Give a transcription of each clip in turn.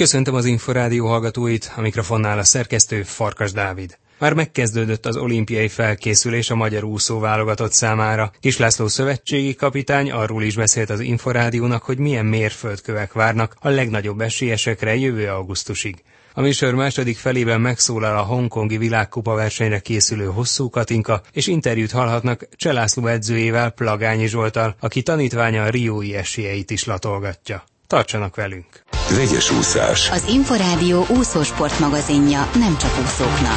Köszöntöm az Inforádió hallgatóit, a mikrofonnál a szerkesztő Farkas Dávid. Már megkezdődött az olimpiai felkészülés a magyar úszóválogatott számára. Kis László szövetségi kapitány arról is beszélt az Inforádiónak, hogy milyen mérföldkövek várnak a legnagyobb esélyesekre jövő augusztusig. A műsor második felében megszólal a hongkongi világkupa versenyre készülő Hosszú Katinka, és interjút hallhatnak Cseh László edzőjével, Plagányi Zsolttal, aki tanítványa a riói esélyeit is latolgatja. Tartsanak velünk! Vegyes úszás. Az Inforádió úszósport magazinja nem csak úszóknak.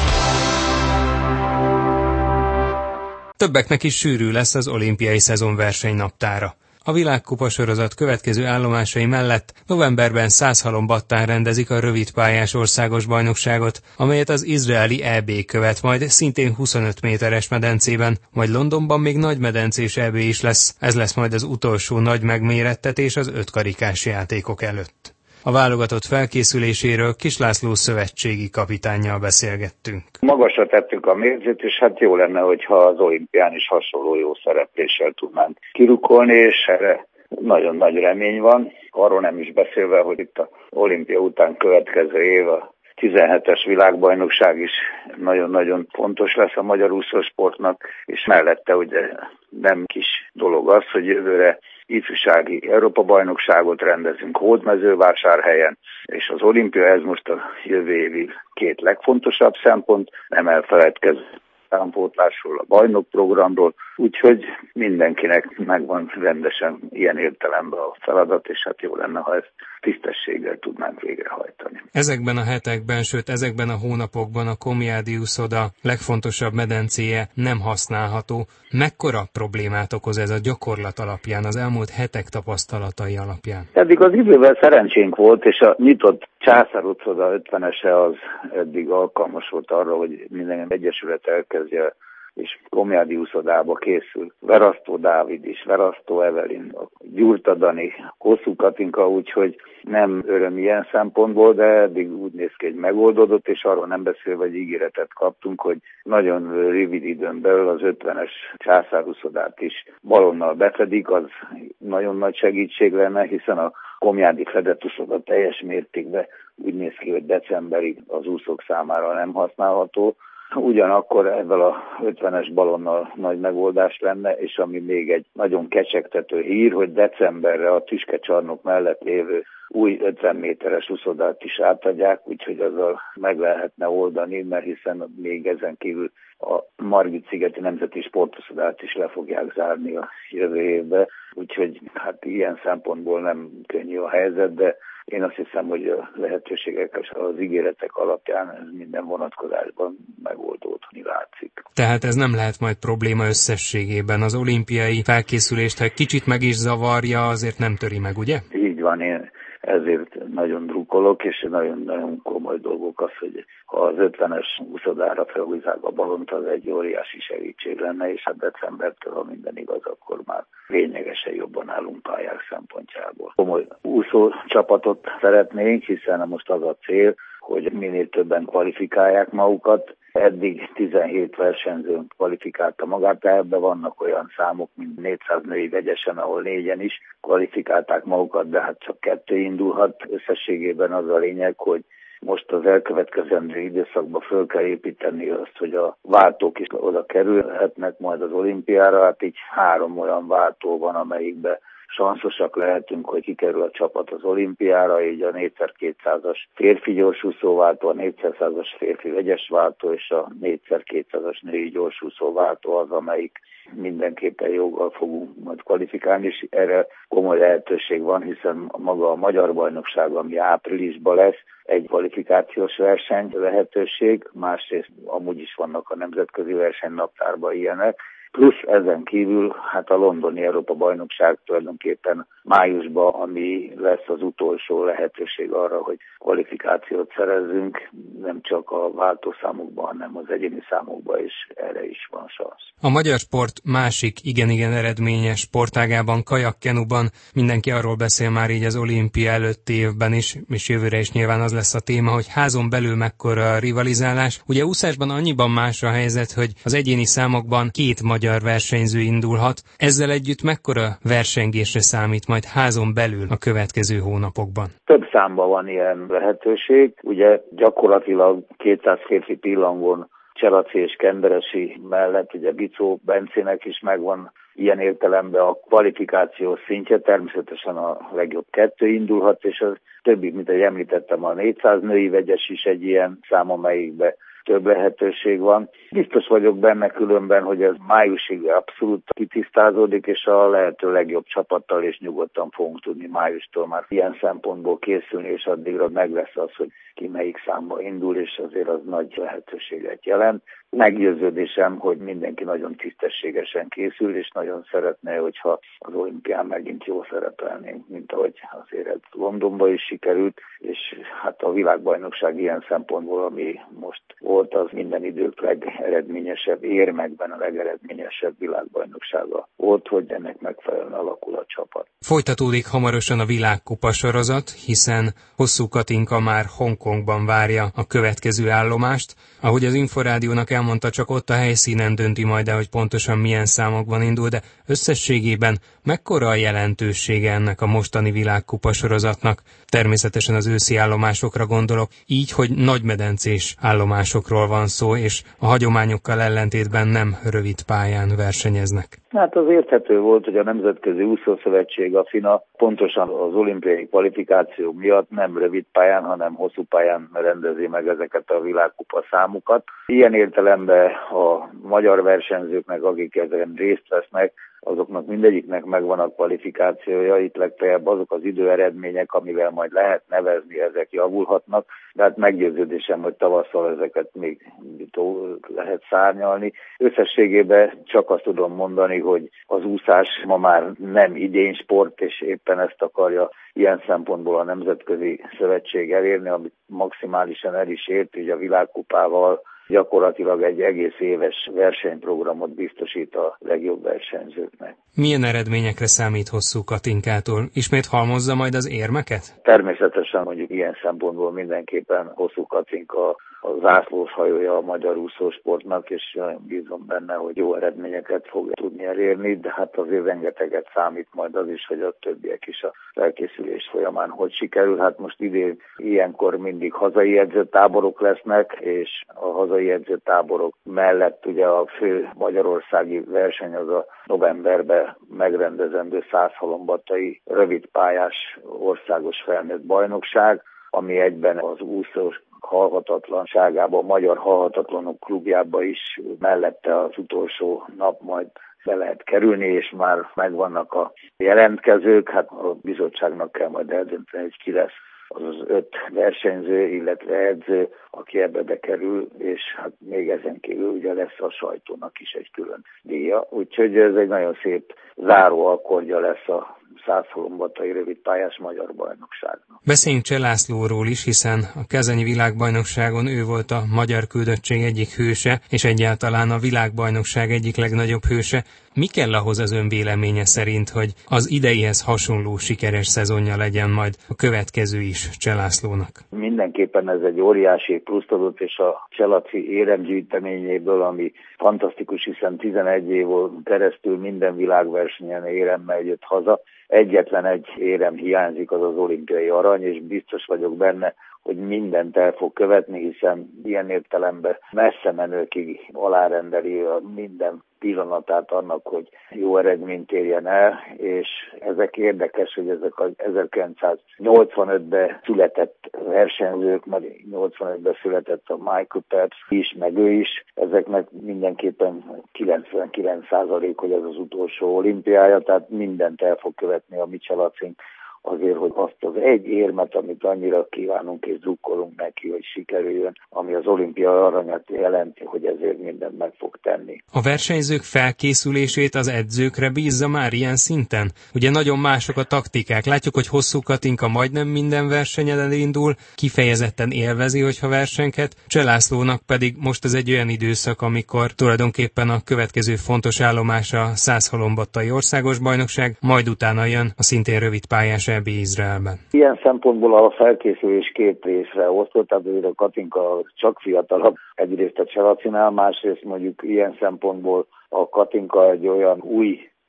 Többeknek is sűrű lesz az olimpiai szezon versenynaptára. A világkupa sorozat következő állomásai mellett novemberben Szászhalombattán rendezik a rövidpályás országos bajnokságot, amelyet az izraeli EB követ majd szintén 25 méteres medencében, majd Londonban még nagymedencés EB is lesz, ez lesz majd az utolsó nagy megmérettetés az 5 karikás játékok előtt. A válogatott felkészüléséről Kis László szövetségi kapitánnyal beszélgettünk. Magasra tettük a mércét, és hát jó lenne, hogyha az olimpián is hasonló jó szerepléssel tudnánk kirukolni, és erre nagyon nagy remény van. Arról nem is beszélve, hogy itt az olimpia után következő év a 17-es világbajnokság is nagyon-nagyon fontos lesz a magyar úszósportnak, és mellette ugye nem kis dolog az, hogy jövőre ifjúsági Európa-bajnokságot rendezünk Hódmezővásárhelyen, és az olimpia ez most a jövő évi 2 legfontosabb szempont, nem elfeledkező számpótlásról, a bajnokprogramról, úgyhogy mindenkinek megvan rendesen ilyen értelemben a feladat, és hát jó lenne, ha ezt tisztességgel tudnánk végrehajtani. Ezekben a hetekben, sőt ezekben a hónapokban a Komjádi úszoda legfontosabb medencéje nem használható. Mekkora problémát okoz ez a gyakorlat alapján, az elmúlt hetek tapasztalatai alapján? Eddig az idővel szerencsénk volt, és a nyitott Császár utcoda 50-ese az eddig alkalmas volt arra, hogy minden egyesület elkezdje, és Komjádi úszodába készül Verasztó Dávid is, Verasztó Evelin, Gyurta Dani, Hosszú Katinka, úgyhogy nem öröm ilyen szempontból, de eddig úgy néz ki, hogy megoldódott, és arról nem beszélve, hogy ígéretet kaptunk, hogy nagyon rövid időn belül az 50-es Császár úszodát is balonnal befedik, az nagyon nagy segítség lenne, hiszen a komjádi fedett úszoda teljes mértékben úgy néz ki, hogy decemberig az úszók számára nem használható. Ugyanakkor ezzel a 50-es balonnal nagy megoldás lenne, és ami még egy nagyon kecsegtető hír, hogy decemberre a Tüskecsarnok mellett lévő új 50 méteres úszodát is átadják, úgyhogy azzal meg lehetne oldani, mert hiszen még ezen kívül a Margit-szigeti Nemzeti Sportúszodát is le fogják zárni a jövő évbe, úgyhogy hát ilyen szempontból nem könnyű a helyzet, de én azt hiszem, hogy a lehetőségek és az ígéretek alapján ez minden vonatkozásban megoldódni látszik. Tehát ez nem lehet majd probléma összességében. Az olimpiai felkészülést, ha egy kicsit meg is zavarja, azért nem töri meg, ugye? Így van, én ezért nagyon drukkolok, és nagyon-nagyon komoly dolgok az, hogy ha az 50-es úszodára felhúzzák a balont, az egy óriási segítség lenne, és hát decembertől, ha minden igaz, akkor már lényegesen jobban állunk pályák szempontjából. Komoly úszó csapatot szeretnénk, hiszen most az a cél, hogy minél többen kvalifikálják magukat. Eddig 17 versenyzőn kvalifikálta magát, ebben vannak olyan számok, mint 400 női vegyesen, ahol 4-en is kvalifikálták magukat, de hát csak 2 indulhat. Összességében az a lényeg, hogy most az elkövetkezendő időszakban föl kell építeni azt, hogy a váltók is oda kerülhetnek majd az olimpiára. Hát így 3 olyan váltó van, amelyikben sanszosak lehetünk, hogy kikerül a csapat az olimpiára, így a 4x200-as férfi gyorsúszóváltó, a 4x100-as férfi vegyesváltó és a 4x200-as női gyorsúszóváltó az, amelyik mindenképpen joggal fogunk majd kvalifikálni, és erre komoly lehetőség van, hiszen maga a magyar bajnokság, ami áprilisban lesz, egy kvalifikációs verseny lehetőség, másrészt amúgy is vannak a nemzetközi versenynaptárban ilyenek, plusz ezen kívül hát a londoni Európa-bajnokság tulajdonképpen májusban, ami lesz az utolsó lehetőség arra, hogy kvalifikációt szerezzünk, nem csak a váltószámokban, hanem az egyéni számokban is erre is van szansz. A magyar sport másik igen eredményes sportágában, kajakkenuban mindenki arról beszél már így az olimpia előtti évben is, és jövőre is nyilván az lesz a téma, hogy házon belül mekkora a rivalizálás. Ugye úszásban annyiban más a helyzet, hogy az egyéni számokban 2 magyar versenyző indulhat. Ezzel együtt mekkora versengésre számít majd házon belül a következő hónapokban? Több számban van ilyen lehetőség. Ugye gyakorlatilag 200 férfi pillangon Cselaci és Kenderesi mellett ugye Bicó Bencének is megvan ilyen értelemben a kvalifikációs szintje, természetesen a legjobb 2 indulhat, és az többi, mint ahogy említettem, a 400 női vegyes is egy ilyen szám, amelyikben több lehetőség van. Biztos vagyok benne különben, hogy ez májusig abszolút kitisztázódik, és a lehető legjobb csapattal és nyugodtan fogunk tudni májustól már ilyen szempontból készülni, és addigra meg lesz az, hogy ki melyik számba indul, és azért az nagy lehetőséget jelent. Meggyőződésem, hogy mindenki nagyon tisztességesen készül, és nagyon szeretne, hogyha az olimpián megint jól szerepelnénk, mint ahogy azért ez Londonban is sikerült, és hát a világbajnokság ilyen szempontból, ami most volt, az minden idők legeredményesebb érmekben a legeredményesebb világbajnoksága volt, hogy ennek megfelelően alakul a csapat. Folytatódik hamarosan a világkupa sorozat, hiszen Hosszú Katinka már Hongkongban várja a következő állomást. Ahogy az Inforádiónak elmondta, csak ott a helyszínen dönti majd el, hogy pontosan milyen számokban indul, de összességében mekkora a jelentősége ennek a mostani világkupa sorozatnak? Természetesen az őszi állomásokra gondolok, így, hogy nagymedencés állomásokról van szó, és a hagyományokkal ellentétben nem rövid pályán versenyeznek. Hát az érthető volt, hogy a Nemzetközi Úszószövetség, a FINA pontosan az olimpiai kvalifikáció miatt nem rövid pályán, hanem hosszú pályán rendezi meg ezeket a világkupa számokat. Ilyen értelemben a magyar versenyzőknek, akik ezen részt vesznek, azoknak mindegyiknek megvan a kvalifikációja, itt legfeljebb azok az időeredmények, amivel majd lehet nevezni, ezek javulhatnak, de hát meggyőződésem, hogy tavasszal ezeket még lehet szárnyalni. Összességében csak azt tudom mondani, hogy az úszás ma már nem idénysport, és éppen ezt akarja ilyen szempontból a Nemzetközi Szövetség elérni, amit maximálisan el is ért, hogy a világkupával gyakorlatilag egy egész éves versenyprogramot biztosít a legjobb versenyzőknek. Milyen eredményekre számít Hosszú Katinkától? Ismét halmozza majd az érmeket? Természetesen mondjuk ilyen szempontból mindenképpen Hosszú Katinka a zászlós hajója a magyar úszósportnak, és bízom benne, hogy jó eredményeket fog tudni elérni, de hát azért rengeteget számít majd az is, hogy a többiek is a felkészülés folyamán hogy sikerül. Hát most idén ilyenkor mindig hazai edzőtáborok lesznek, és a hazai edzőtáborok mellett ugye a fő magyarországi verseny az a novemberben megrendezendő Százhalombattai rövidpályás országos felnőtt bajnokság, ami egyben az úszós halhatatlanságában, a Magyar Halhatatlanok Klubjába is mellette az utolsó nap majd be lehet kerülni, és már megvannak a jelentkezők, hát a bizottságnak kell majd eldönteni, hogy ki lesz az 5 versenyző, illetve edző, aki ebbe bekerül, és hát még ezen kívül ugye lesz a sajtónak is egy külön díja. Úgyhogy ez egy nagyon szép záró akkordja lesz a Százhalombattai rövidpályás magyar bajnokságnak. Beszéljünk Cseh Lászlóról is, hiszen a kezeni világbajnokságon ő volt a magyar küldöttség egyik hőse, és egyáltalán a világbajnokság egyik legnagyobb hőse. Mi kell ahhoz az ön véleménye szerint, hogy az ideihez hasonló sikeres szezonja legyen majd a következő is Cseh Lászlónak? Mindenképpen ez egy óriási pluszt adott, és a Cselaci éremgyűjteményéből, ami fantasztikus, hiszen 11 év keresztül minden világversenyen éremmel jött haza. Egyetlen egy érem hiányzik, az az olimpiai arany, és biztos vagyok benne, hogy mindent el fog követni, hiszen ilyen értelemben messze menőkig alárendeli a minden pillanatát annak, hogy jó eredményt érjen el, és ezek érdekes, hogy ezek az 1985-ben született versenyzők, majd 85-ben született a Michael Phelps is, meg ő is, ezeknek mindenképpen 99%, hogy ez az utolsó olimpiája, tehát mindent el fog követni a mi Cselacink, azért, hogy azt az egy érmet, amit annyira kívánunk és drukkolunk neki, hogy sikerüljön, ami az olimpia aranyat jelenti, hogy ezért mindent meg fog tenni. A versenyzők felkészülését az edzőkre bízza már ilyen szinten? Ugye nagyon mások a taktikák. Látjuk, hogy Hosszú Katinka majdnem minden versenyen elindul, kifejezetten élvezi, hogyha versenket. Cseh Lászlónak pedig most ez egy olyan időszak, amikor tulajdonképpen a következő fontos állomás a Százhalombattai országos bajnokság, majd utána jön a szintén rövidpályás EB Izraelben. Ilyen szempontból a felkészülés 2 részre osztott, tehát a Katinka csak fiatalabb, egyrészt a Cselacinál, másrészt mondjuk ilyen szempontból a Katinka egy olyan új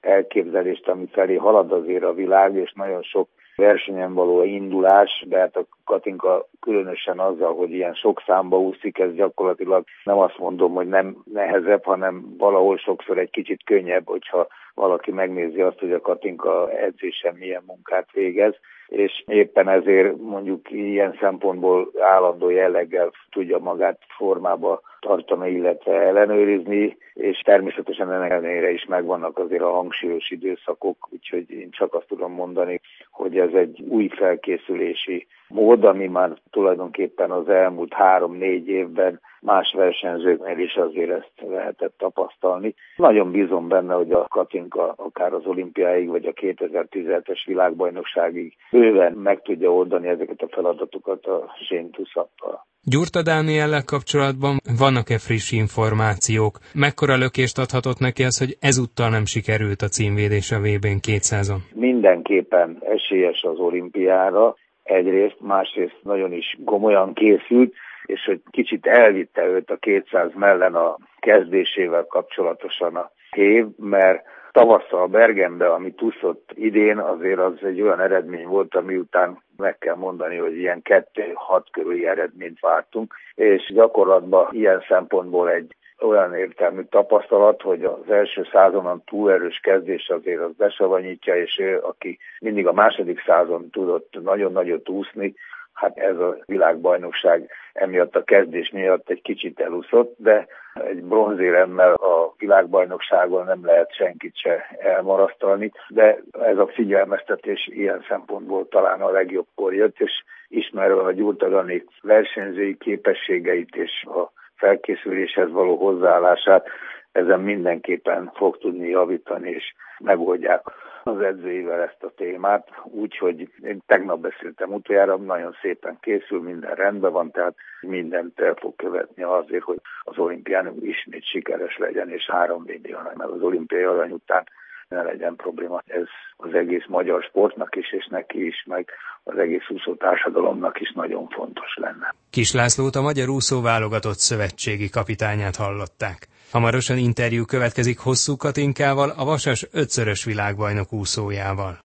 elképzelést, ami felé halad azért a világ, és nagyon sok versenyen való indulás, de hát a Katinka különösen azzal, hogy ilyen sok számba úszik, ez gyakorlatilag nem azt mondom, hogy nem nehezebb, hanem valahol sokszor egy kicsit könnyebb, hogyha valaki megnézi azt, hogy a Katinka edzésen milyen munkát végez, és éppen ezért mondjuk ilyen szempontból állandó jelleggel tudja magát formába tartani, illetve ellenőrizni, és természetesen ennek ellenére is megvannak azért a hangsúlyos időszakok, úgyhogy én csak azt tudom mondani, hogy ez egy új felkészülési mód, ami már tulajdonképpen az elmúlt 3-4 évben más versenyzőknél is azért ezt lehetett tapasztalni. Nagyon bízom benne, hogy a Katinka akár az olimpiáig, vagy a 2017-es világbajnokságig bőven meg tudja oldani ezeket a feladatokat a Shane Tusappal. Gyurta Dániellel kapcsolatban vannak-e friss információk? Mekkora lökést adhatott neki az, hogy ezúttal nem sikerült a címvédés a VB-n 200-on? Mindenképpen esélyes az olimpiára, egyrészt, másrészt nagyon is komolyan készült, és hogy kicsit elvitte őt a 200 mellen a kezdésével kapcsolatosan a év, mert tavasszal Bergenbe, ami úszott idén, azért az egy olyan eredmény volt, ami után meg kell mondani, hogy ilyen 2-6 körüli eredményt vártunk, és gyakorlatban ilyen szempontból egy olyan értelmű tapasztalat, hogy az első százonon túl erős kezdés azért az besavanyítja, és ő, aki mindig a második százon tudott nagyon nagyot úszni, hát ez a világbajnokság emiatt a kezdés miatt egy kicsit elúszott, de egy bronzéremmel a világbajnokságon nem lehet senkit se elmarasztalni, de ez a figyelmeztetés ilyen szempontból talán a legjobbkor jött, és ismerve a Gyurta Dani versenyzői képességeit és a felkészüléshez való hozzáállását, ezen mindenképpen fog tudni javítani, és megoldják az edzőivel ezt a témát, úgyhogy én tegnap beszéltem utoljára, nagyon szépen készül, minden rendben van, tehát mindent el fog követni azért, hogy az olimpián ismét sikeres legyen, és 3 VB arany, meg az olimpiai arany után ne legyen probléma. Ez az egész magyar sportnak is, és neki is, meg az egész úszó társadalomnak is nagyon fontos lenne. Kiss Lászlót, a magyar úszó válogatott szövetségi kapitányát hallották. Hamarosan interjú következik Hosszú Katinkával, a Vasas 5-szörös világbajnok úszójával.